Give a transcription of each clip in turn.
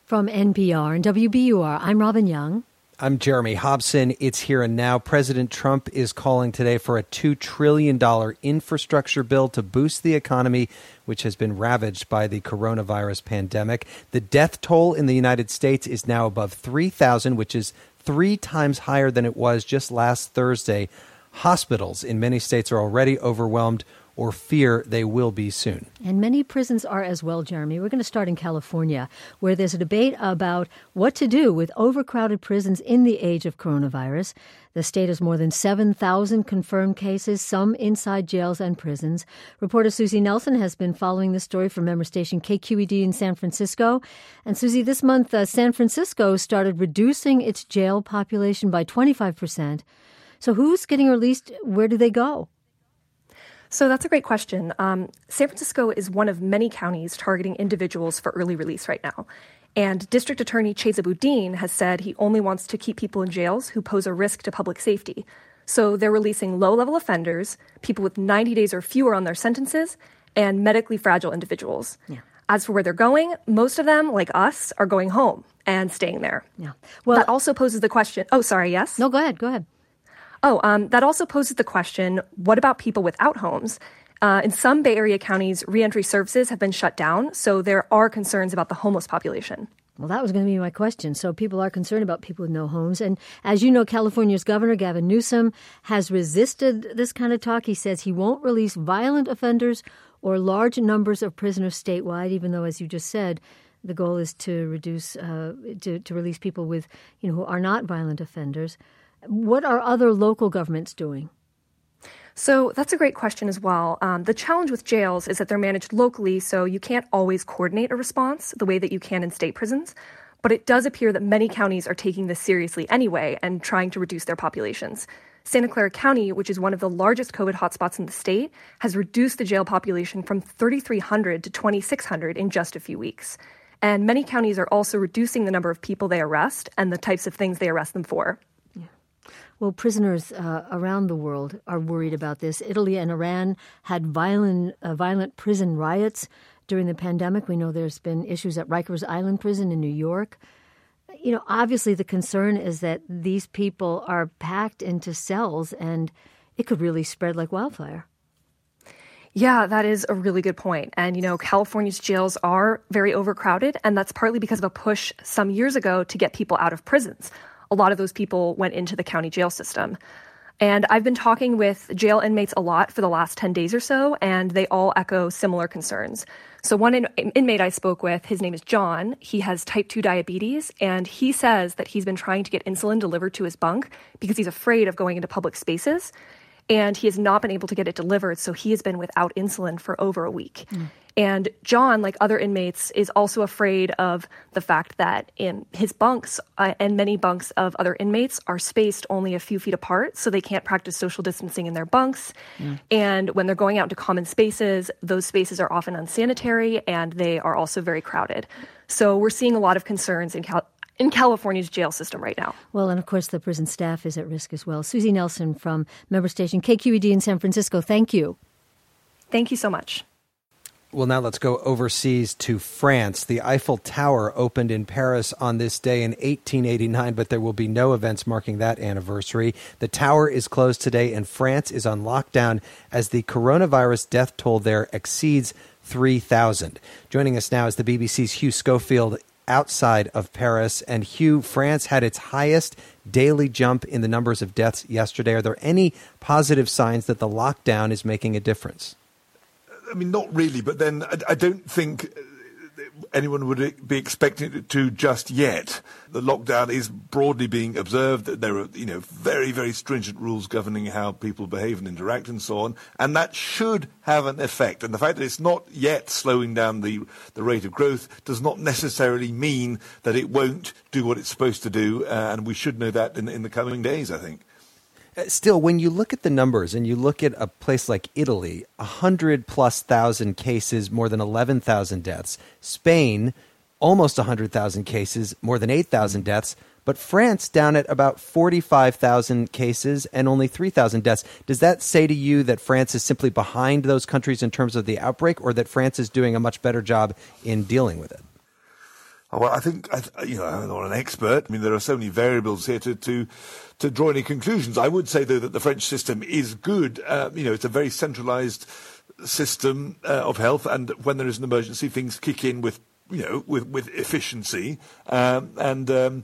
From NPR and WBUR, I'm Robin Young. I'm Jeremy Hobson. It's here and now. President Trump is calling today for a $2 trillion infrastructure bill to boost the economy, which has been ravaged by the coronavirus pandemic. The death toll in the United States is now above 3,000, which is 3 times higher than it was just last Thursday. Hospitals in many states are already overwhelmed or fear they will be soon. And many prisons are as well, Jeremy. We're going to start in California, where there's a debate about what to do with overcrowded prisons in the age of coronavirus. The state has more than 7,000 confirmed cases, some inside jails and prisons. Reporter Susie Nelson has been following this story from member station KQED in San Francisco. And Susie, this month, San Francisco started reducing its jail population by 25%. So who's getting released? Where do they go? So that's a great question. San Francisco is one of many counties targeting individuals for early release right now. And District Attorney Chesa Boudin has said he only wants to keep people in jails who pose a risk to public safety. So they're releasing low-level offenders, people with 90 days or fewer on their sentences, and medically fragile individuals. Yeah. As for where they're going, most of them, like us, are going home and staying there. Yeah. Well, that also poses the question... Oh, sorry, yes? No, go ahead. That also poses the question, what about people without homes? In some Bay Area counties, reentry services have been shut down, so there are concerns about the homeless population. Well, that was going to be my question. So people are concerned about people with no homes. And as you know, California's Governor Gavin Newsom has resisted this kind of talk. He says he won't release violent offenders or large numbers of prisoners statewide, even though, as you just said, the goal is to reduce, to release people with, who are not violent offenders. What are other local governments doing? So that's a great question as well. The challenge with jails is that they're managed locally, so you can't always coordinate a response the way that you can in state prisons. But it does appear that many counties are taking this seriously anyway and trying to reduce their populations. Santa Clara County, which is one of the largest COVID hotspots in the state, has reduced the jail population from 3,300 to 2,600 in just a few weeks. And many counties are also reducing the number of people they arrest and the types of things they arrest them for. Well, prisoners around the world are worried about this. Italy and Iran had violent prison riots during the pandemic. We know there's been issues at Rikers Island Prison in New York. Obviously the concern is that these people are packed into cells and it could really spread like wildfire. Yeah, that is a really good point. And, California's jails are very overcrowded, and that's partly because of a push some years ago to get people out of prisons. A lot of those people went into the county jail system. And I've been talking with jail inmates a lot for the last 10 days or so, and they all echo similar concerns. So one inmate I spoke with, his name is John. He has type 2 diabetes, and he says that he's been trying to get insulin delivered to his bunk because he's afraid of going into public spaces. And he has not been able to get it delivered, so he has been without insulin for over a week. And John, like other inmates, is also afraid of the fact that in his bunks and many bunks of other inmates are spaced only a few feet apart, so they can't practice social distancing in their bunks. And when they're going out into common spaces, those spaces are often unsanitary, and they are also very crowded. So we're seeing a lot of concerns in California's jail system right now. Well, and of course, the prison staff is at risk as well. Susie Nelson from member station KQED in San Francisco, thank you. Thank you so much. Well, now let's go overseas to France. The Eiffel Tower opened in Paris on this day in 1889, but there will be no events marking that anniversary. The tower is closed today, and France is on lockdown as the coronavirus death toll there exceeds 3,000. Joining us now is the BBC's Hugh Schofield outside of Paris. And Hugh, France had its highest daily jump in the numbers of deaths yesterday. Are there any positive signs that the lockdown is making a difference? I mean, not really, but then I don't think anyone would be expecting it to just yet. The lockdown is broadly being observed. There are, very, very stringent rules governing how people behave and interact and so on, and that should have an effect. And the fact that it's not yet slowing down the rate of growth does not necessarily mean that it won't do what it's supposed to do, and we should know that in the coming days, I think. Still, when you look at the numbers and you look at a place like Italy, 100,000+ cases, more than 11,000 deaths. Spain, almost 100,000 cases, more than 8,000 deaths. But France down at about 45,000 cases and only 3,000 deaths. Does that say to you that France is simply behind those countries in terms of the outbreak, or that France is doing a much better job in dealing with it? Well, I think, I'm not an expert. I mean, there are so many variables here to draw any conclusions. I would say, though, that the French system is good. It's a very centralised system of health, and when there is an emergency, things kick in with efficiency, and there's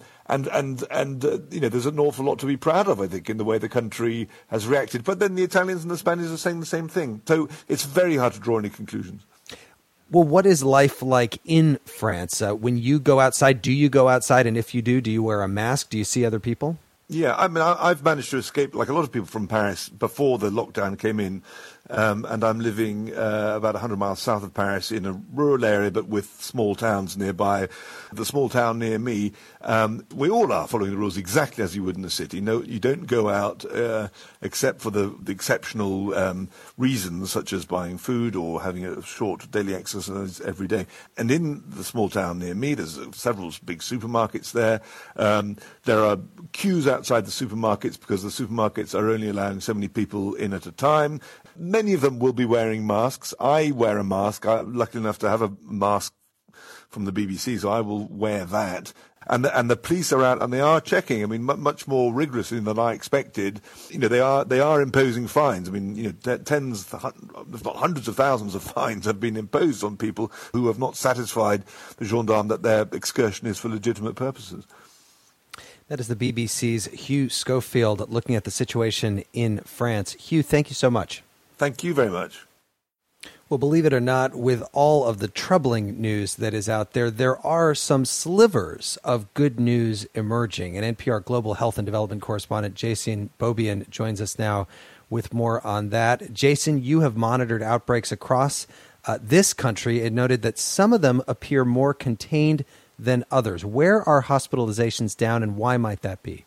an awful lot to be proud of, I think, in the way the country has reacted. But then the Italians and the Spaniards are saying the same thing. So it's very hard to draw any conclusions. Well, what is life like in France? When you go outside, do you go outside? And if you do you wear a mask? Do you see other people? Yeah, I mean, I've managed to escape, like a lot of people, from Paris before the lockdown came in. And I'm living about 100 miles south of Paris in a rural area, but with small towns nearby. The small town near me, we all are following the rules exactly as you would in the city. No, you don't go out except for the exceptional reasons, such as buying food or having a short daily exercise every day. And in the small town near me, there's several big supermarkets there. There are queues outside the supermarkets because the supermarkets are only allowing so many people in at a time. Many of them will be wearing masks. I wear a mask. I'm lucky enough to have a mask from the BBC, so I will wear that. And the police are out and they are checking. I mean, much more rigorously than I expected. They are imposing fines. I mean, tens, if not hundreds of thousands of fines have been imposed on people who have not satisfied the gendarme that their excursion is for legitimate purposes. That is the BBC's Hugh Schofield looking at the situation in France. Hugh, thank you so much. Thank you very much. Well, believe it or not, with all of the troubling news that is out there, there are some slivers of good news emerging. And NPR Global Health and Development correspondent Jason Beaubien joins us now with more on that. Jason, you have monitored outbreaks across this country and noted that some of them appear more contained than others. Where are hospitalizations down, and why might that be?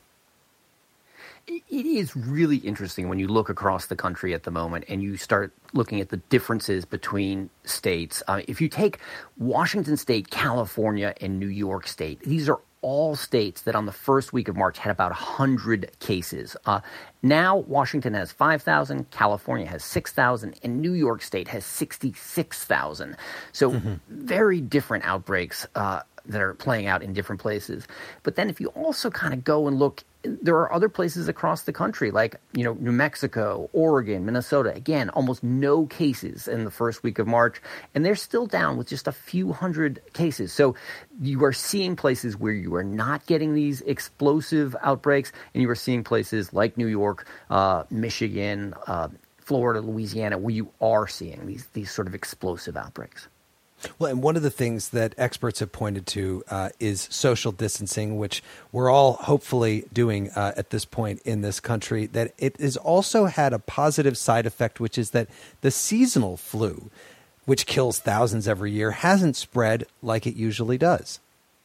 It is really interesting when you look across the country at the moment and you start looking at the differences between states. If you take Washington State, California, and New York State, these are all states that on the first week of March had about 100 cases. Now Washington has 5,000, California has 6,000, and New York State has 66,000. So very different outbreaks that are playing out in different places. But then if you also kind of go and look, there are other places across the country like, New Mexico, Oregon, Minnesota. Again, almost no cases in the first week of March, and they're still down with just a few hundred cases. So you are seeing places where you are not getting these explosive outbreaks, and you are seeing places like New York, Michigan, Florida, Louisiana, where you are seeing these sort of explosive outbreaks. Well, and one of the things that experts have pointed to is social distancing, which we're all hopefully doing at this point in this country, that it has also had a positive side effect, which is that the seasonal flu, which kills thousands every year, hasn't spread like it usually does.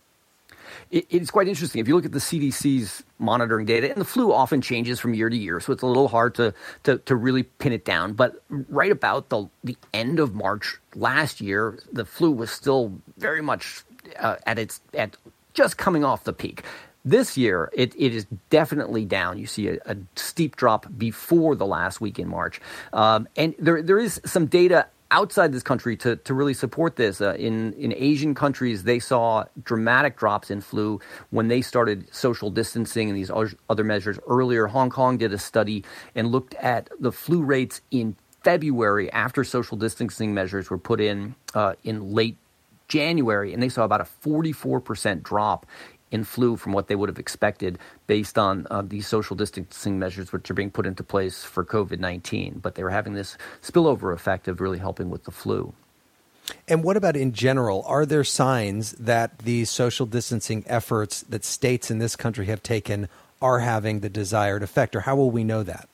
It's quite interesting. If you look at the CDC's monitoring data, and the flu often changes from year to year, so it's a little hard to really pin it down. But right about the end of March last year, the flu was still very much at just coming off the peak. This year, it is definitely down. You see a steep drop before the last week in March. And there is some data outside this country to really support this. In Asian countries, they saw dramatic drops in flu when they started social distancing and these other measures earlier. Hong Kong did a study and looked at the flu rates in February after social distancing measures were put in late January, and they saw about a 44% drop in flu from what they would have expected based on these social distancing measures which are being put into place for COVID-19. But they were having this spillover effect of really helping with the flu. And what about in general? Are there signs that these social distancing efforts that states in this country have taken are having the desired effect, or how will we know that?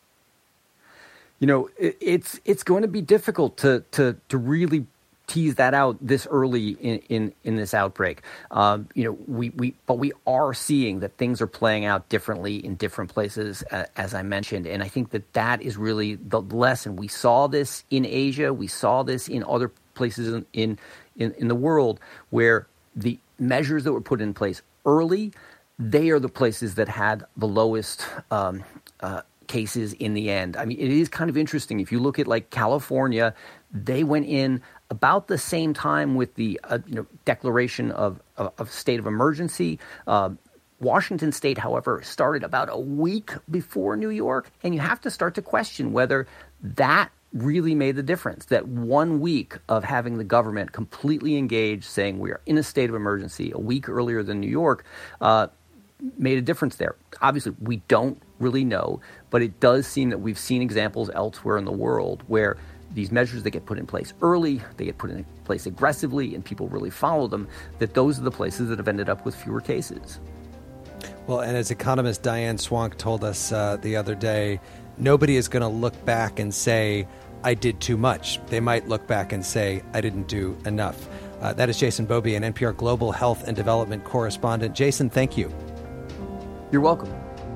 It's going to be difficult to really tease that out this early in this outbreak. But we are seeing that things are playing out differently in different places, as I mentioned. And I think that is really the lesson. We saw this in Asia. We saw this in other places in the world where the measures that were put in place early, they are the places that had the lowest cases in the end. I mean, it is kind of interesting. If you look at like California, they went in about the same time with the declaration of a state of emergency. Washington State, however, started about a week before New York, and you have to start to question whether that really made the difference, that 1 week of having the government completely engaged, saying we are in a state of emergency a week earlier than New York, made a difference there. Obviously, we don't really know, but it does seem that we've seen examples elsewhere in the world where these measures that get put in place early, they get put in place aggressively, and people really follow them, that those are the places that have ended up with fewer cases. Well, and as economist Diane Swank told us the other day, nobody is going to look back and say, I did too much. They might look back and say, I didn't do enough. That is Jason Bobey, an NPR Global Health and Development correspondent. Jason, thank you. You're welcome.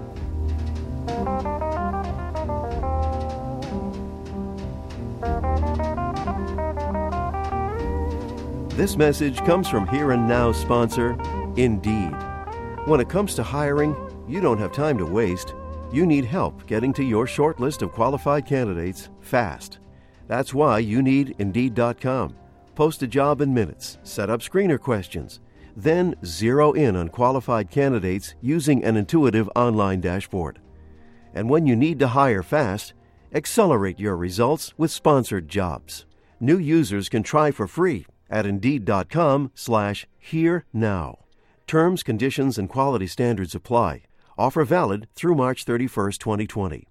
This message comes from Here and Now sponsor, Indeed. When it comes to hiring, you don't have time to waste. You need help getting to your short list of qualified candidates fast. That's why you need Indeed.com. Post a job in minutes, set up screener questions, then zero in on qualified candidates using an intuitive online dashboard. And when you need to hire fast, accelerate your results with sponsored jobs. New users can try for free at Indeed.com/HereNow. Terms, conditions, and quality standards apply. Offer valid through March 31st, 2020.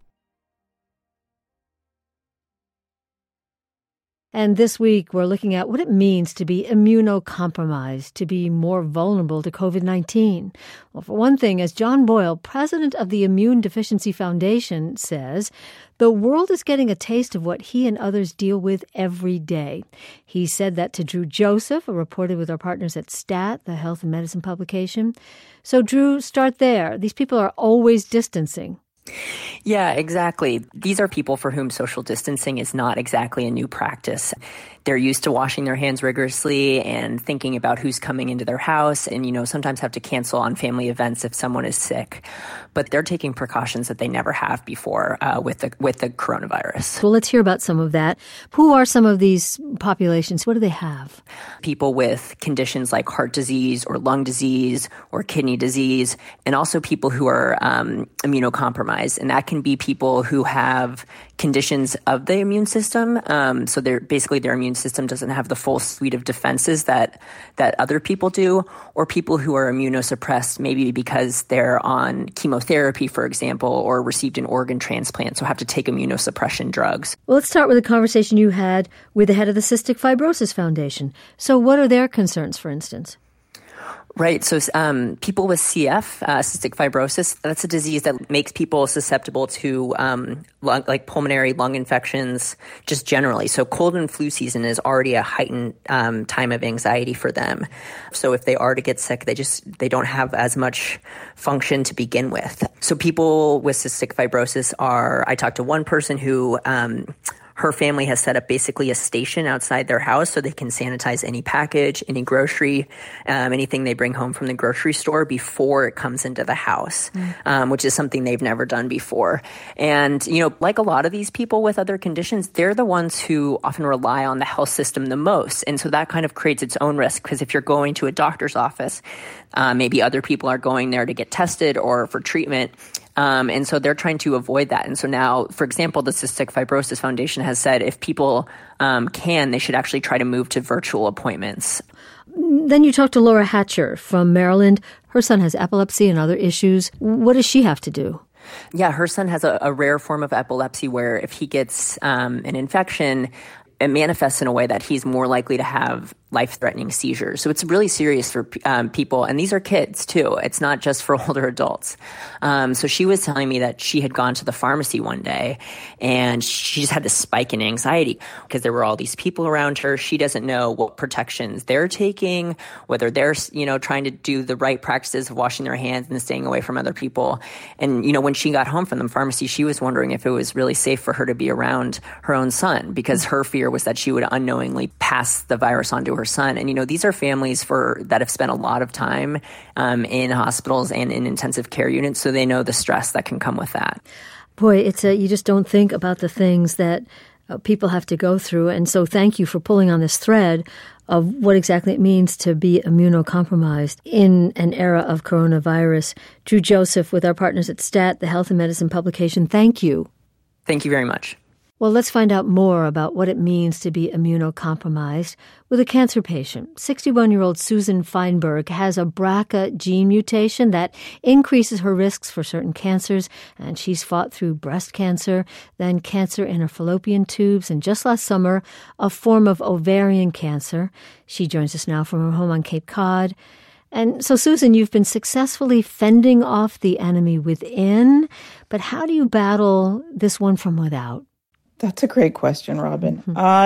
And this week, we're looking at what it means to be immunocompromised, to be more vulnerable to COVID-19. Well, for one thing, as John Boyle, president of the Immune Deficiency Foundation, says, the world is getting a taste of what he and others deal with every day. He said that to Drew Joseph, a reporter with our partners at STAT, the health and medicine publication. So, Drew, start there. These people are always distancing. Yeah, exactly. These are people for whom social distancing is not exactly a new practice. They're used to washing their hands rigorously and thinking about who's coming into their house and, sometimes have to cancel on family events if someone is sick. But they're taking precautions that they never have before with the coronavirus. Well, let's hear about some of that. Who are some of these populations? What do they have? People with conditions like heart disease or lung disease or kidney disease, and also people who are immunocompromised. And that can be people who have conditions of the immune system. So their immune system doesn't have the full suite of defenses that other people do, or people who are immunosuppressed, maybe because they're on chemotherapy, for example, or received an organ transplant, so have to take immunosuppression drugs. Well, let's start with a conversation you had with the head of the Cystic Fibrosis Foundation. So what are their concerns, for instance? Right. So people with CF, cystic fibrosis, that's a disease that makes people susceptible to pulmonary lung infections just generally. So cold and flu season is already a heightened time of anxiety for them. So if they are to get sick, they don't have as much function to begin with. So people with cystic fibrosis I talked to one person who her family has set up basically a station outside their house so they can sanitize any package, any grocery, anything they bring home from the grocery store before it comes into the house, which is something they've never done before. And, like a lot of these people with other conditions, they're the ones who often rely on the health system the most. And so that kind of creates its own risk, because if you're going to a doctor's office, maybe other people are going there to get tested or for treatment. And so they're trying to avoid that. And so now, for example, the Cystic Fibrosis Foundation has said if people they should actually try to move to virtual appointments. Then you talked to Laura Hatcher from Maryland. Her son has epilepsy and other issues. What does she have to do? Yeah, her son has a rare form of epilepsy where if he gets an infection, it manifests in a way that he's more likely to have life-threatening seizures. So it's really serious for people. And these are kids, too. It's not just for older adults. So she was telling me that she had gone to the pharmacy one day and she just had this spike in anxiety because there were all these people around her. She doesn't know what protections they're taking, whether they're, trying to do the right practices of washing their hands and staying away from other people. And, when she got home from the pharmacy, she was wondering if it was really safe for her to be around her own son, because her fear was that she would unknowingly pass the virus on to her son. And, these are families that have spent a lot of time in hospitals and in intensive care units, so they know the stress that can come with that. Boy, you just don't think about the things that people have to go through. And so thank you for pulling on this thread of what exactly it means to be immunocompromised in an era of coronavirus. Drew Joseph with our partners at STAT, the Health and Medicine publication. Thank you. Thank you very much. Well, let's find out more about what it means to be immunocompromised with a cancer patient. 61-year-old Susan Feinberg has a BRCA gene mutation that increases her risks for certain cancers, and she's fought through breast cancer, then cancer in her fallopian tubes, and just last summer, a form of ovarian cancer. She joins us now from her home on Cape Cod. And so, Susan, you've been successfully fending off the enemy within, but how do you battle this one from without? That's a great question, Robin.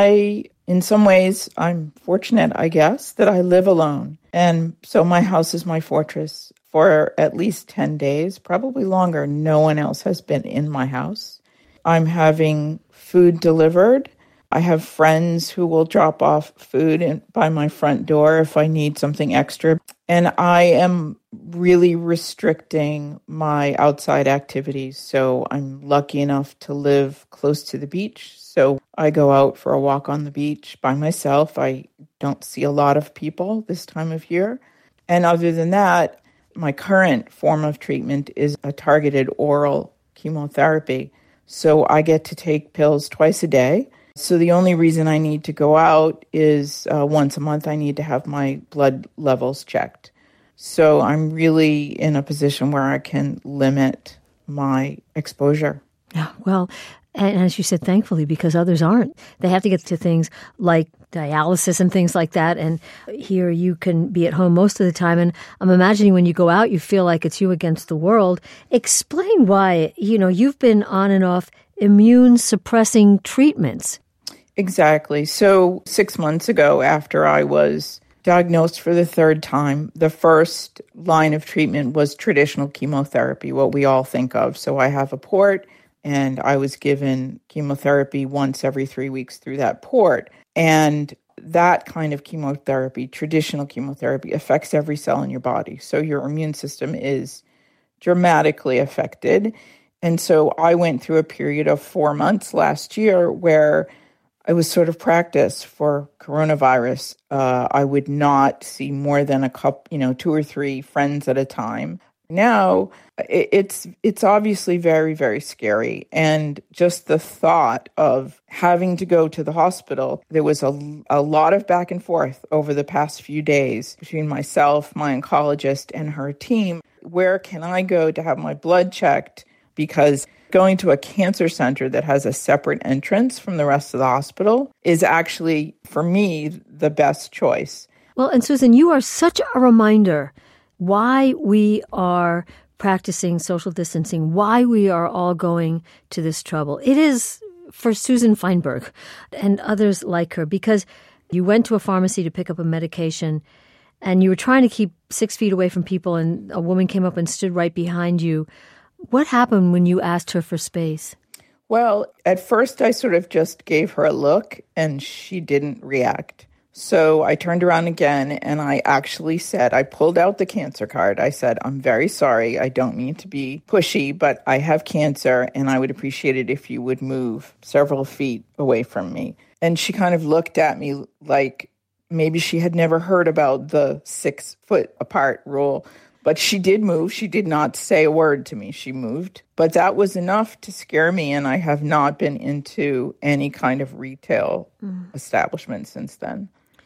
In some ways, I'm fortunate, I guess, that I live alone. And so my house is my fortress. For at least 10 days, probably longer, no one else has been in my house. I'm having food delivered. I have friends who will drop off food by my front door if I need something extra. And I am really restricting my outside activities. So I'm lucky enough to live close to the beach. So I go out for a walk on the beach by myself. I don't see a lot of people this time of year. And other than that, my current form of treatment is a targeted oral chemotherapy. So I get to take pills twice a day. So the only reason I need to go out is once a month I need to have my blood levels checked. So I'm really in a position where I can limit my exposure. Yeah, well, and as you said, thankfully, because others aren't. They have to get to things like dialysis and things like that. And here you can be at home most of the time. And I'm imagining when you go out, you feel like it's you against the world. Explain why, you've been on and off immune suppressing treatments. Exactly. So 6 months ago, after I was diagnosed for the third time, the first line of treatment was traditional chemotherapy, what we all think of. So I have a port, and I was given chemotherapy once every 3 weeks through that port. And that kind of chemotherapy, traditional chemotherapy, affects every cell in your body. So your immune system is dramatically affected. And so I went through a period of 4 months last year where I was sort of practice for coronavirus. I would not see more than a couple, 2 or 3 friends at a time. Now, it's obviously very, very scary. And just the thought of having to go to the hospital, there was a lot of back and forth over the past few days between myself, my oncologist, and her team. Where can I go to have my blood checked? Because going to a cancer center that has a separate entrance from the rest of the hospital is actually, for me, the best choice. Well, and Susan, you are such a reminder why we are practicing social distancing, why we are all going to this trouble. It is for Susan Feinberg and others like her, because you went to a pharmacy to pick up a medication and you were trying to keep 6 feet away from people, and a woman came up and stood right behind you. What happened when you asked her for space? Well, at first I sort of just gave her a look and she didn't react. So I turned around again and I actually said, I pulled out the cancer card. I said, I'm very sorry. I don't mean to be pushy, but I have cancer and I would appreciate it if you would move several feet away from me. And she kind of looked at me like maybe she had never heard about the 6 foot apart rule. But she did move. She did not say a word to me. She moved. But that was enough to scare me, and I have not been into any kind of retail establishment since then.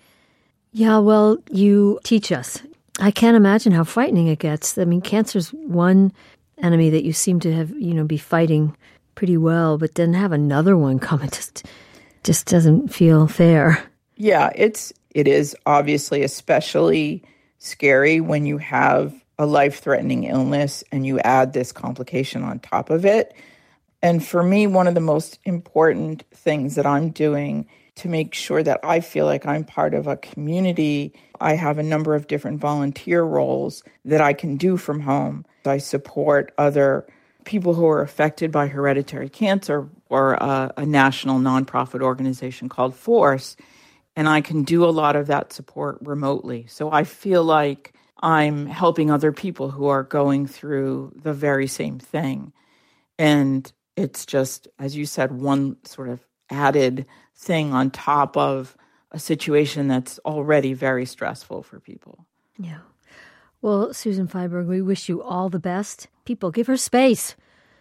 Yeah, well, you teach us. I can't imagine how frightening it gets. I mean, cancer's one enemy that you seem to have, be fighting pretty well, but then have another one come. It just doesn't feel fair. Yeah, it is obviously especially scary when you have a life-threatening illness and you add this complication on top of it. And for me, one of the most important things that I'm doing to make sure that I feel like I'm part of a community, I have a number of different volunteer roles that I can do from home. I support other people who are affected by hereditary cancer or a national nonprofit organization called Force, and I can do a lot of that support remotely. So I feel like I'm helping other people who are going through the very same thing. And it's just, as you said, one sort of added thing on top of a situation that's already very stressful for people. Yeah. Well, Susan Feinberg, we wish you all the best. People, give her space.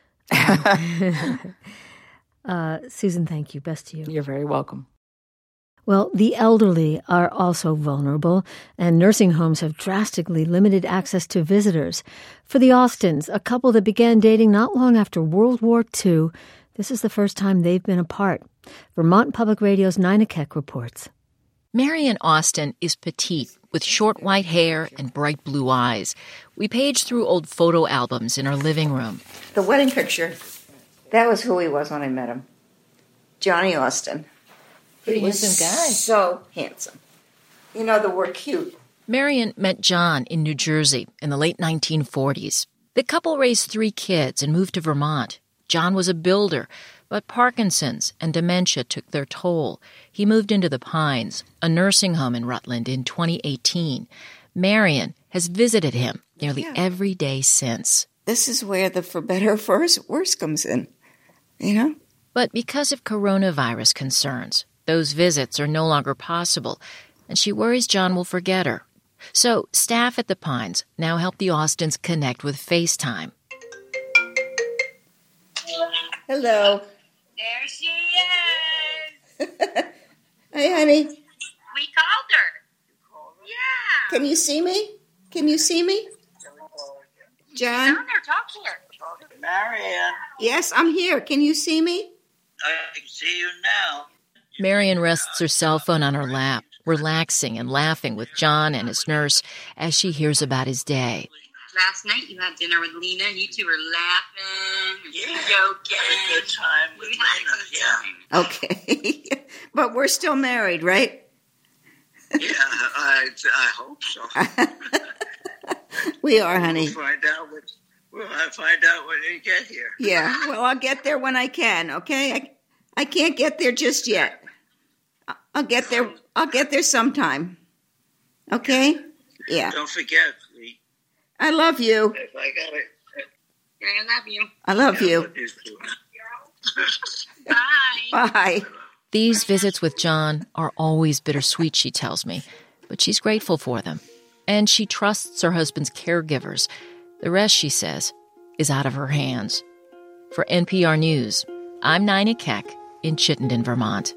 Susan, thank you. Best to you. You're very welcome. Well, the elderly are also vulnerable, and nursing homes have drastically limited access to visitors. For the Austins, a couple that began dating not long after World War II, this is the first time they've been apart. Vermont Public Radio's Nina Keck reports. Marian Austin is petite, with short white hair and bright blue eyes. We paged through old photo albums in our living room. The wedding picture, that was who he was when I met him. Johnny Austin. Pretty handsome guy. So handsome. You know the word cute. Marian met John in New Jersey in the late 1940s. The couple raised 3 kids and moved to Vermont. John was a builder, but Parkinson's and dementia took their toll. He moved into the Pines, a nursing home in Rutland, in 2018. Marian has visited him nearly every day since. This is where the for better or for worse comes in, you know? But because of coronavirus concerns, those visits are no longer possible, and she worries John will forget her. So staff at the Pines now help the Austins connect with FaceTime. Hello. There she is. Hey, honey. We called her. Yeah. Can you see me? Can you see me? John? She's on there. Talk to her. Marian. Yes, I'm here. Can you see me? I can see you now. Marian rests her cell phone on her lap, relaxing and laughing with John and his nurse as she hears about his day. Last night you had dinner with Lena and you two were laughing and joking. Had a good time with Lena, Okay. But we're still married, right? Yeah, I hope so. We are, honey. We'll find out when you get here. Yeah, well, I'll get there when I can, okay? I can't get there just yet. I'll get there sometime. Okay? Yeah. Don't forget, sweet. I love you. If I got it. I love you. I love you. I love you too. Bye. Bye. These visits with John are always bittersweet, she tells me, but she's grateful for them. And she trusts her husband's caregivers. The rest, she says, is out of her hands. For NPR News, I'm Nina Keck in Chittenden, Vermont.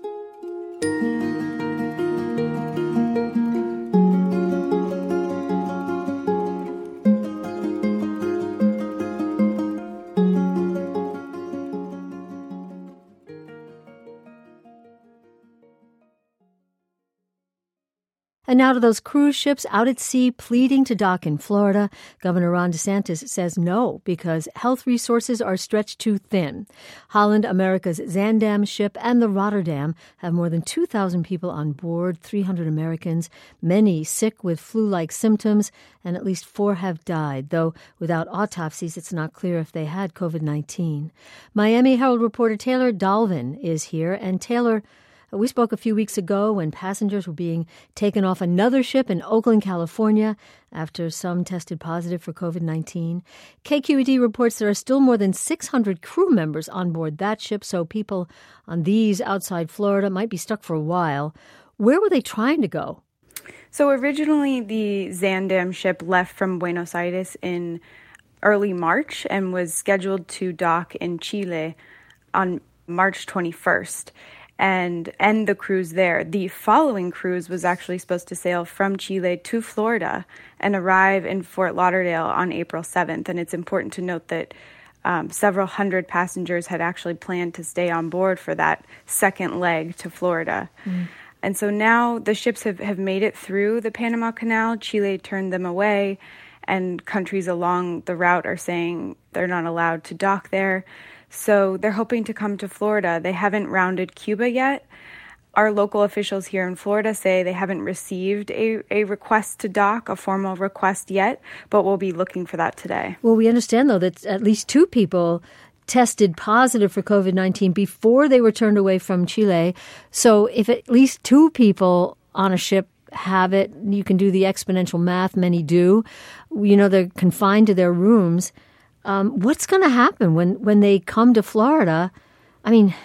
And now to those cruise ships out at sea pleading to dock in Florida. Governor Ron DeSantis says no because health resources are stretched too thin. Holland America's Zaandam ship and the Rotterdam have more than 2,000 people on board, 300 Americans, many sick with flu-like symptoms, and at least 4 have died, though without autopsies it's not clear if they had COVID-19. Miami Herald reporter Taylor Dalvin is here, and Taylor, we spoke a few weeks ago when passengers were being taken off another ship in Oakland, California, after some tested positive for COVID-19. KQED reports there are still more than 600 crew members on board that ship, so people on these outside Florida might be stuck for a while. Where were they trying to go? So originally, the Zaandam ship left from Buenos Aires in early March and was scheduled to dock in Chile on March 21st. And end the cruise there. The following cruise was actually supposed to sail from Chile to Florida and arrive in Fort Lauderdale on April 7th. And it's important to note that several hundred passengers had actually planned to stay on board for that second leg to Florida. And so now the ships have made it through the Panama Canal. Chile turned them away, and countries along the route are saying they're not allowed to dock there. So they're hoping to come to Florida. They haven't rounded Cuba yet. Our local officials here in Florida say they haven't received a request to dock, a formal request yet, but we'll be looking for that today. Well, we understand, though, that at least 2 people tested positive for COVID-19 before they were turned away from Chile. So if at least 2 people on a ship have it, you can do the exponential math. Many do. You know, they're confined to their rooms. What's going to happen when they come to Florida? I mean,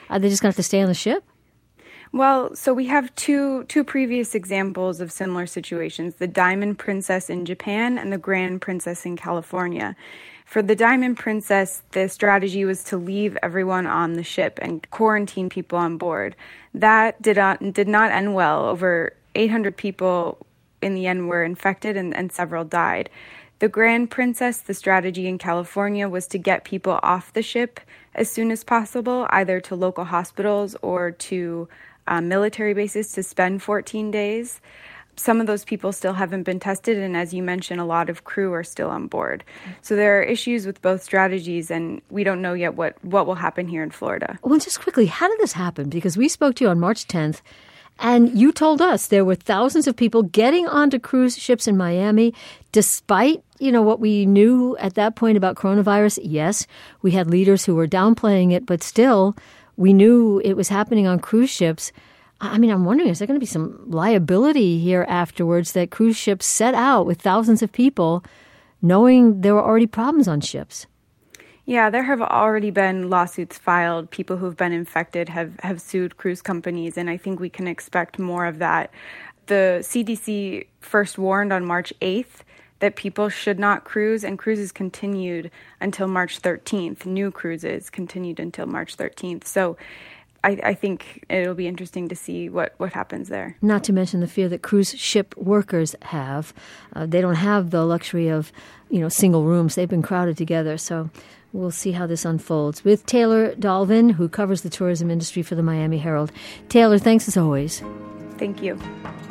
Are they just going to have to stay on the ship? Well, so we have two previous examples of similar situations, the Diamond Princess in Japan and the Grand Princess in California. For the Diamond Princess, the strategy was to leave everyone on the ship and quarantine people on board. That did not end well. Over 800 people in the end were infected and several died. The Grand Princess, the strategy in California was to get people off the ship as soon as possible, either to local hospitals or to military bases to spend 14 days. Some of those people still haven't been tested, and as you mentioned, a lot of crew are still on board. So there are issues with both strategies, and we don't know yet what will happen here in Florida. Well, just quickly, how did this happen? Because we spoke to you on March 10th, and you told us there were thousands of people getting onto cruise ships in Miami, despite, what we knew at that point about coronavirus. Yes, we had leaders who were downplaying it, but still, we knew it was happening on cruise ships. I'm wondering, is there going to be some liability here afterwards that cruise ships set out with thousands of people knowing there were already problems on ships? Yeah, there have already been lawsuits filed. People who've been infected have sued cruise companies, and I think we can expect more of that. The CDC first warned on March 8th that people should not cruise, and cruises continued until March 13th. New cruises continued until March 13th. So I think it'll be interesting to see what happens there. Not to mention the fear that cruise ship workers have. They don't have the luxury of, single rooms. They've been crowded together. So we'll see how this unfolds. With Taylor Dalvin, who covers the tourism industry for the Miami Herald. Taylor, thanks as always. Thank you.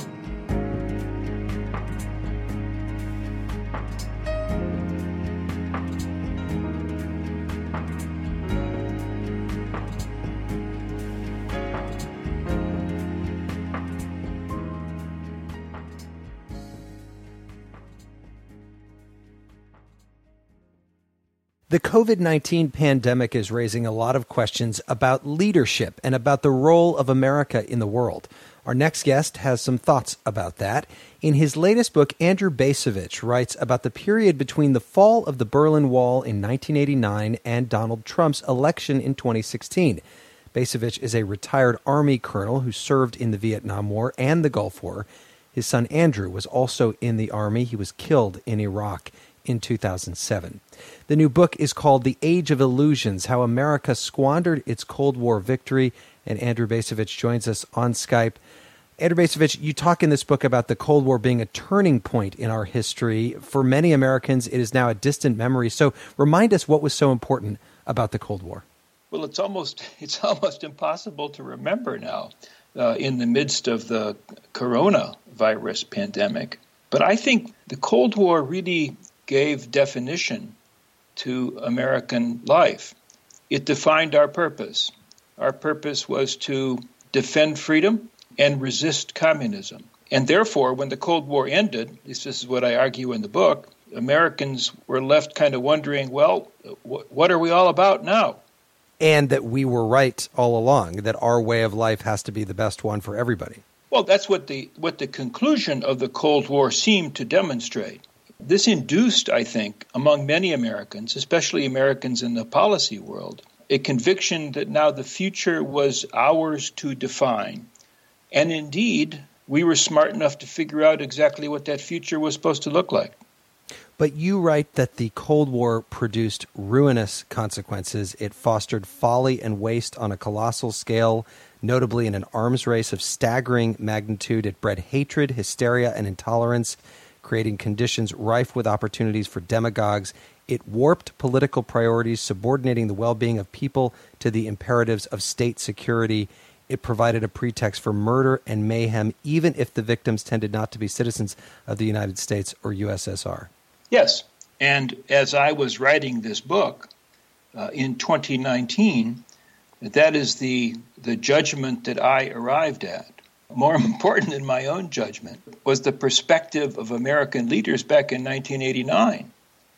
The COVID-19 pandemic is raising a lot of questions about leadership and about the role of America in the world. Our next guest has some thoughts about that. In his latest book, Andrew Bacevich writes about the period between the fall of the Berlin Wall in 1989 and Donald Trump's election in 2016. Bacevich is a retired Army colonel who served in the Vietnam War and the Gulf War. His son Andrew was also in the Army. He was killed in Iraq in 2007. The new book is called The Age of Illusions, How America Squandered Its Cold War Victory, and Andrew Bacevich joins us on Skype. Andrew Bacevich, you talk in this book about the Cold War being a turning point in our history. For many Americans, it is now a distant memory. So remind us what was so important about the Cold War. Well, it's almost impossible to remember now in the midst of the coronavirus pandemic. But I think the Cold War really gave definition to American life. It defined our purpose. Our purpose was to defend freedom and resist communism. And therefore, when the Cold War ended, this is what I argue in the book, Americans were left kind of wondering, well, what are we all about now? And that we were right all along, that our way of life has to be the best one for everybody. Well, that's what the conclusion of the Cold War seemed to demonstrate. This induced, I think, among many Americans, especially Americans in the policy world, a conviction that now the future was ours to define. And indeed, we were smart enough to figure out exactly what that future was supposed to look like. But you write that the Cold War produced ruinous consequences. It fostered folly and waste on a colossal scale, notably in an arms race of staggering magnitude. It bred hatred, hysteria, and intolerance, creating conditions rife with opportunities for demagogues. It warped political priorities, subordinating the well-being of people to the imperatives of state security. It provided a pretext for murder and mayhem, even if the victims tended not to be citizens of the United States or USSR. Yes, and as I was writing this book in 2019, that is the judgment that I arrived at. More important than my own judgment was the perspective of American leaders back in 1989.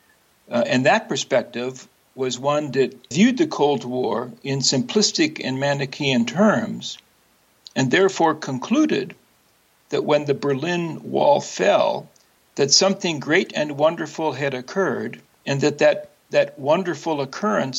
And that perspective was one that viewed the Cold War in simplistic and Manichaean terms, and therefore concluded that when the Berlin Wall fell, that something great and wonderful had occurred, and that wonderful occurrence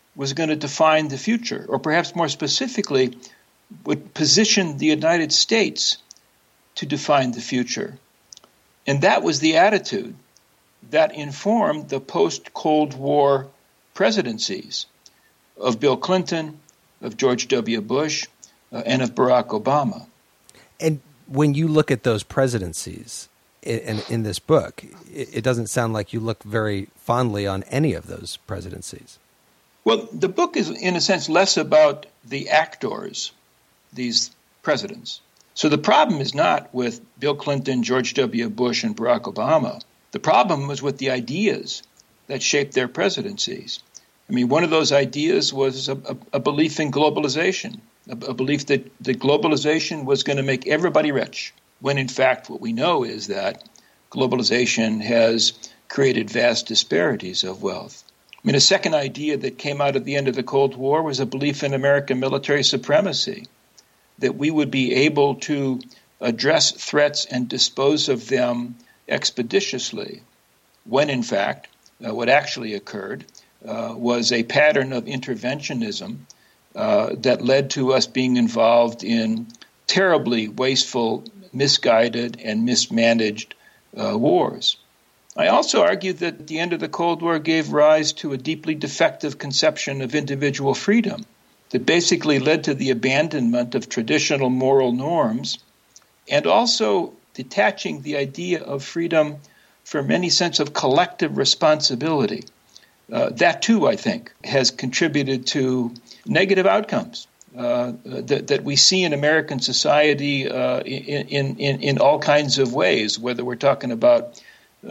was going to define the future, or perhaps more specifically, would position the United States to define the future. And that was the attitude that informed the post-Cold War presidencies of Bill Clinton, of George W. Bush, and of Barack Obama. And when you look at those presidencies in this book, it doesn't sound like you look very fondly on any of those presidencies. Well, the book is, in a sense, less about the actors, these presidents. So the problem is not with Bill Clinton, George W. Bush, and Barack Obama. The problem was with the ideas that shaped their presidencies. I mean, one of those ideas was a belief in globalization, a belief that globalization was going to make everybody rich, when in fact what we know is that globalization has created vast disparities of wealth. I mean, a second idea that came out at the end of the Cold War was a belief in American military supremacy, that we would be able to address threats and dispose of them expeditiously, when in fact what actually occurred was a pattern of interventionism that led to us being involved in terribly wasteful, misguided, and mismanaged wars. I also argue that the end of the Cold War gave rise to a deeply defective conception of individual freedom that basically led to the abandonment of traditional moral norms and also detaching the idea of freedom from any sense of collective responsibility. That, too, I think, has contributed to negative outcomes that we see in American society in all kinds of ways, whether we're talking about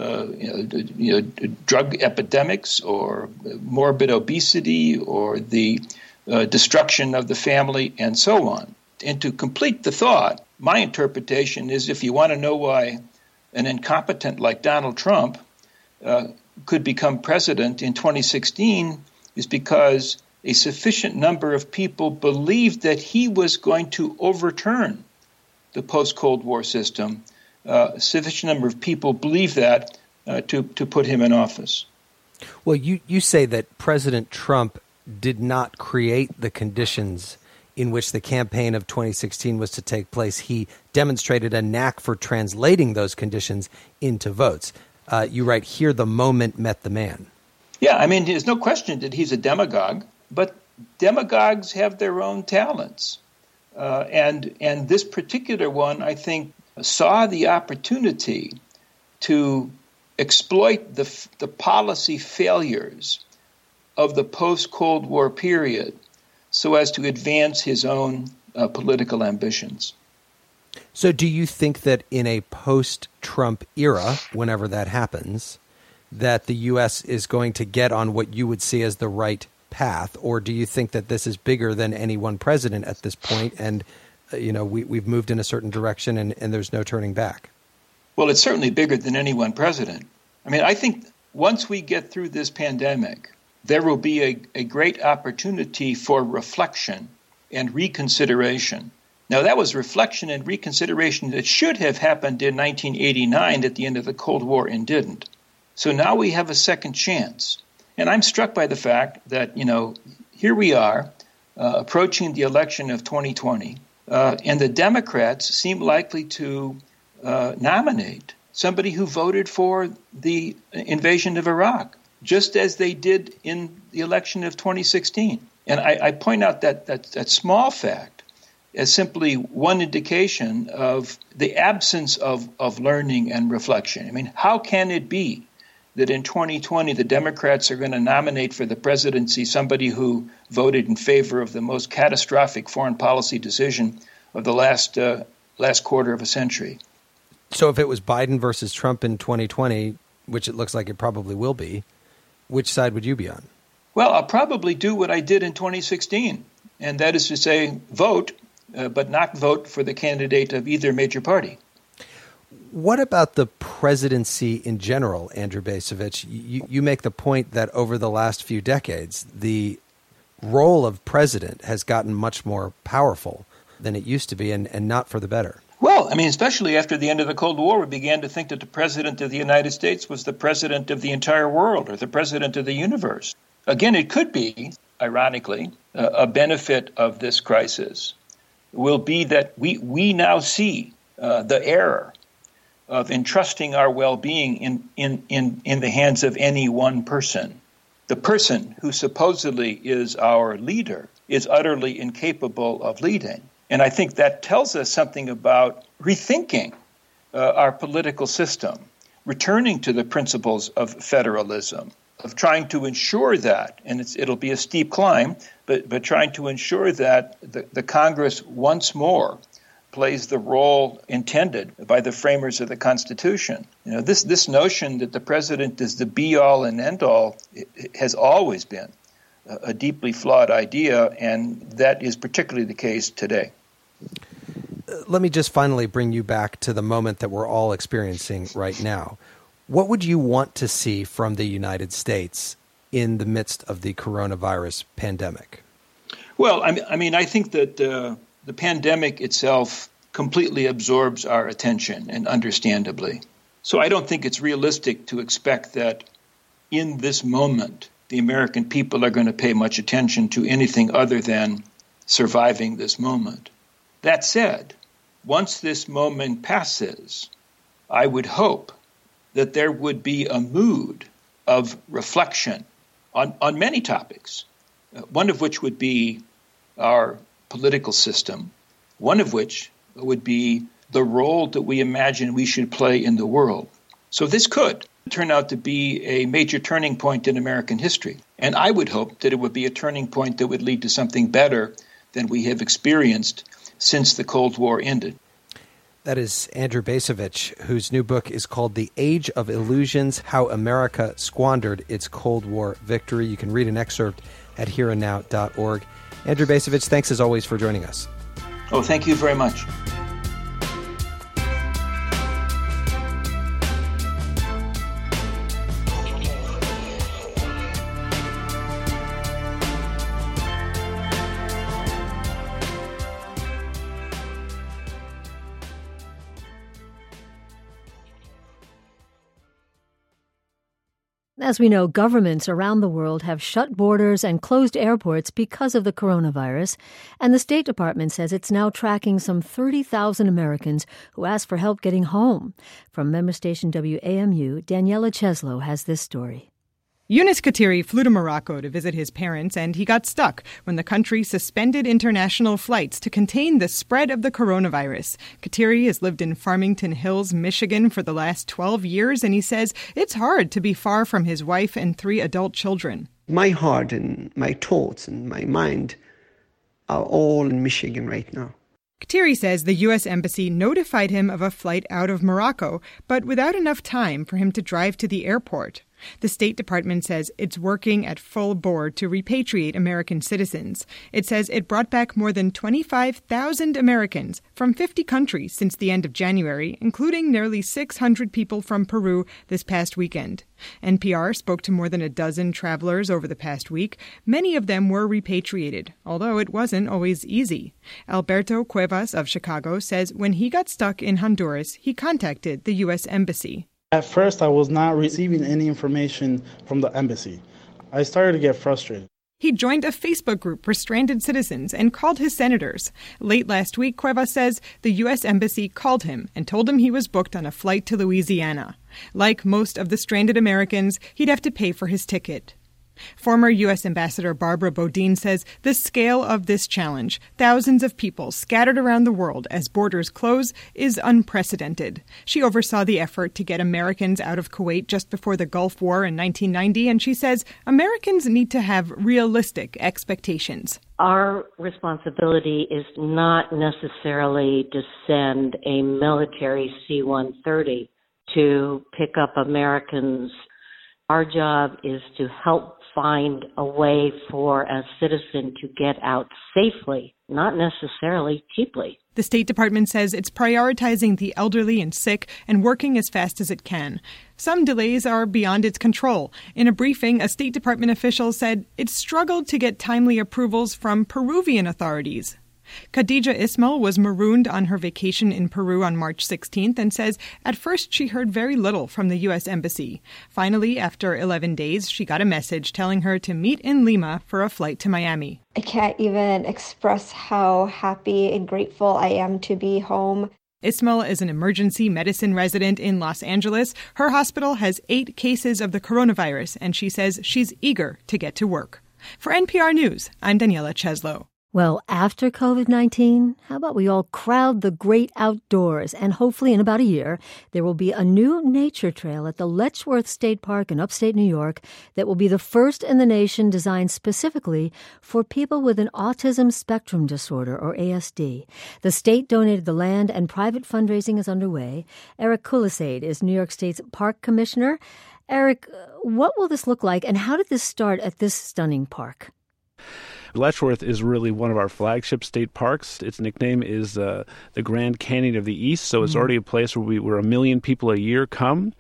drug epidemics or morbid obesity or the destruction of the family and so on. And to complete the thought, my interpretation is if you want to know why an incompetent like Donald Trump could become president in 2016 is because a sufficient number of people believed that he was going to overturn the post-Cold War system. A sufficient number of people believed that to put him in office. Well, you say that President Trump did not create the conditions in which the campaign of 2016 was to take place. He demonstrated a knack for translating those conditions into votes. You write, here the moment met the man. Yeah, I mean, there's no question that he's a demagogue, but demagogues have their own talents. And this particular one, I think, saw the opportunity to exploit the policy failures of the post-Cold War period so as to advance his own political ambitions. So do you think that in a post-Trump era, whenever that happens, that the U.S. is going to get on what you would see as the right path? Or do you think that this is bigger than any one president at this point and, we've moved in a certain direction and there's no turning back? Well, it's certainly bigger than any one president. I mean, I think once we get through this pandemic, there will be a great opportunity for reflection and reconsideration. Now, that was reflection and reconsideration that should have happened in 1989 at the end of the Cold War and didn't. So now we have a second chance. And I'm struck by the fact that, here we are approaching the election of 2020, and the Democrats seem likely to nominate somebody who voted for the invasion of Iraq, just as they did in the election of 2016. And I point out that small fact as simply one indication of the absence of learning and reflection. I mean, how can it be that in 2020 the Democrats are going to nominate for the presidency somebody who voted in favor of the most catastrophic foreign policy decision of the last quarter of a century? So if it was Biden versus Trump in 2020, which it looks like it probably will be, which side would you be on? Well, I'll probably do what I did in 2016, and that is to say vote, but not vote for the candidate of either major party. What about the presidency in general, Andrew Bacevich? You make the point that over the last few decades, the role of president has gotten much more powerful than it used to be, and not for the better. Well, I mean, especially after the end of the Cold War, we began to think that the president of the United States was the president of the entire world or the president of the universe. Again, it could be ironically, a benefit of this crisis will be that we now see the error of entrusting our well-being in the hands of any one person. The person who supposedly is our leader is utterly incapable of leading. And I think that tells us something about rethinking our political system, returning to the principles of federalism, of trying to ensure that, and it'll be a steep climb, but trying to ensure that the Congress once more plays the role intended by the framers of the Constitution. You know, this notion that the president is the be-all and end-all has always been a deeply flawed idea, and that is particularly the case today. Let me just finally bring you back to the moment that we're all experiencing right now. What would you want to see from the United States in the midst of the coronavirus pandemic? Well, I mean, I think that the pandemic itself completely absorbs our attention, and understandably. So I don't think it's realistic to expect that in this moment, the American people are going to pay much attention to anything other than surviving this moment. That said, once this moment passes, I would hope that there would be a mood of reflection on many topics, one of which would be our political system, one of which would be the role that we imagine we should play in the world. So this could turn out to be a major turning point in American history. And I would hope that it would be a turning point that would lead to something better than we have experienced since the Cold War ended. That is Andrew Bacevich, whose new book is called The Age of Illusions, How America Squandered Its Cold War Victory. You can read an excerpt at hereandnow.org. Andrew Bacevich, thanks as always for joining us. Oh, thank you very much. As we know, governments around the world have shut borders and closed airports because of the coronavirus, and the State Department says it's now tracking some 30,000 Americans who asked for help getting home. From member station WAMU, Daniela Cheslow has this story. Yunus Katiri flew to Morocco to visit his parents, and he got stuck when the country suspended international flights to contain the spread of the coronavirus. Katiri has lived in Farmington Hills, Michigan for the last 12 years, and he says it's hard to be far from his wife and 3 adult children. My heart and my thoughts and my mind are all in Michigan right now. Katiri says the U.S. Embassy notified him of a flight out of Morocco, but without enough time for him to drive to the airport. The State Department says it's working at full bore to repatriate American citizens. It says it brought back more than 25,000 Americans from 50 countries since the end of January, including nearly 600 people from Peru this past weekend. NPR spoke to more than a dozen travelers over the past week. Many of them were repatriated, although it wasn't always easy. Alberto Cuevas of Chicago says when he got stuck in Honduras, he contacted the U.S. Embassy. At first, I was not receiving any information from the embassy. I started to get frustrated. He joined a Facebook group for stranded citizens and called his senators. Late last week, Cuevas says the U.S. Embassy called him and told him he was booked on a flight to Louisiana. Like most of the stranded Americans, he'd have to pay for his ticket. Former U.S. Ambassador Barbara Bodine says the scale of this challenge, thousands of people scattered around the world as borders close, is unprecedented. She oversaw the effort to get Americans out of Kuwait just before the Gulf War in 1990, and she says Americans need to have realistic expectations. Our responsibility is not necessarily to send a military C-130 to pick up Americans. Our job is to help find a way for a citizen to get out safely, not necessarily cheaply. The State Department says it's prioritizing the elderly and sick and working as fast as it can. Some delays are beyond its control. In a briefing, a State Department official said it struggled to get timely approvals from Peruvian authorities. Khadija Ismail was marooned on her vacation in Peru on March 16th and says at first she heard very little from the U.S. Embassy. Finally, after 11 days, she got a message telling her to meet in Lima for a flight to Miami. I can't even express how happy and grateful I am to be home. Ismail is an emergency medicine resident in Los Angeles. Her hospital has 8 cases of the coronavirus, and she says she's eager to get to work. For NPR News, I'm Daniela Cheslow. Well, after COVID-19, how about we all crowd the great outdoors? And hopefully in about a year, there will be a new nature trail at the Letchworth State Park in upstate New York that will be the first in the nation designed specifically for people with an autism spectrum disorder, or ASD. The state donated the land and private fundraising is underway. Eric Kulisade is New York State's park commissioner. Eric, what will this look like, and how did this start at this stunning park? Letchworth is really one of our flagship state parks. Its nickname is the Grand Canyon of the East, so it's already a place where 1 million people a year come.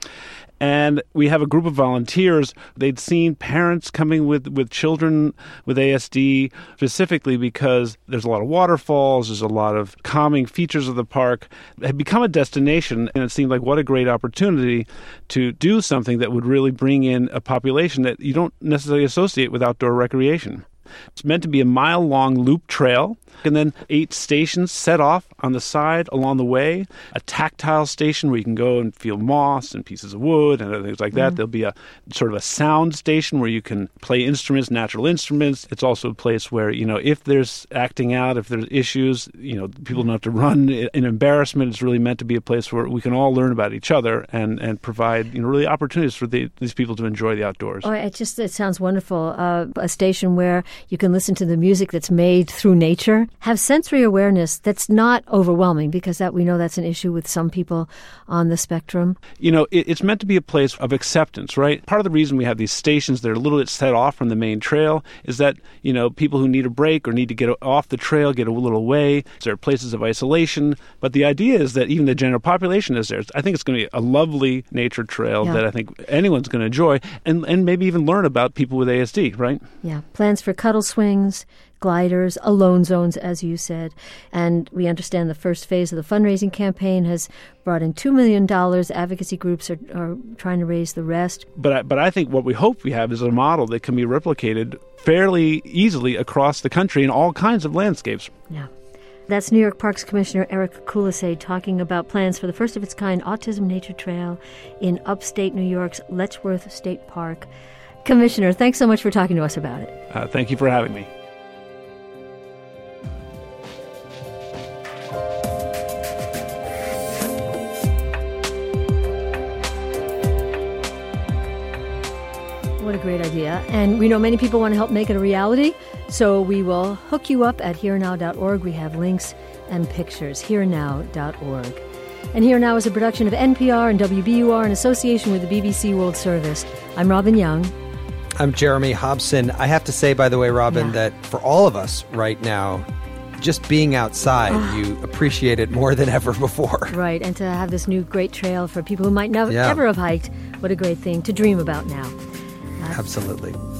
And we have a group of volunteers. They'd seen parents coming with children with ASD, specifically because there's a lot of waterfalls, there's a lot of calming features of the park. It had become a destination, and it seemed like what a great opportunity to do something that would really bring in a population that you don't necessarily associate with outdoor recreation. It's meant to be a mile-long loop trail, and then 8 stations set off on the side along the way, a tactile station where you can go and feel moss and pieces of wood and other things like that. There'll be a sort of a sound station where you can play instruments, natural instruments. It's also a place where, if there's acting out, if there's issues, people don't have to run in embarrassment. It's really meant to be a place where we can all learn about each other and provide, really opportunities for these people to enjoy the outdoors. Oh, it sounds wonderful. A station where you can listen to the music that's made through nature, have sensory awareness that's not overwhelming, because we know that's an issue with some people on the spectrum. It's meant to be a place of acceptance, right? Part of the reason we have these stations that are a little bit set off from the main trail is that, people who need a break or need to get off the trail, get a little away. There are places of isolation. But the idea is that even the general population is there. I think it's going to be a lovely nature trail that I think anyone's going to enjoy and maybe even learn about people with ASD, right? Yeah. Plans for cuddle swings, gliders, alone zones, as you said. And we understand the first phase of the fundraising campaign has brought in $2 million. Advocacy groups are trying to raise the rest. But I think what we hope we have is a model that can be replicated fairly easily across the country in all kinds of landscapes. Yeah. That's New York Parks Commissioner Eric Kulisade talking about plans for the first of its kind Autism Nature Trail in upstate New York's Letchworth State Park. Commissioner, thanks so much for talking to us about it. Thank you for having me. What a great idea. And we know many people want to help make it a reality, so we will hook you up at herenow.org. We have links and pictures, herenow.org. And Here Now is a production of NPR and WBUR in association with the BBC World Service. I'm Robin Young. I'm Jeremy Hobson. I have to say, by the way, Robin, that for all of us right now, just being outside, you appreciate it more than ever before. Right, and to have this new great trail for people who might never ever have hiked, what a great thing to dream about now. Absolutely.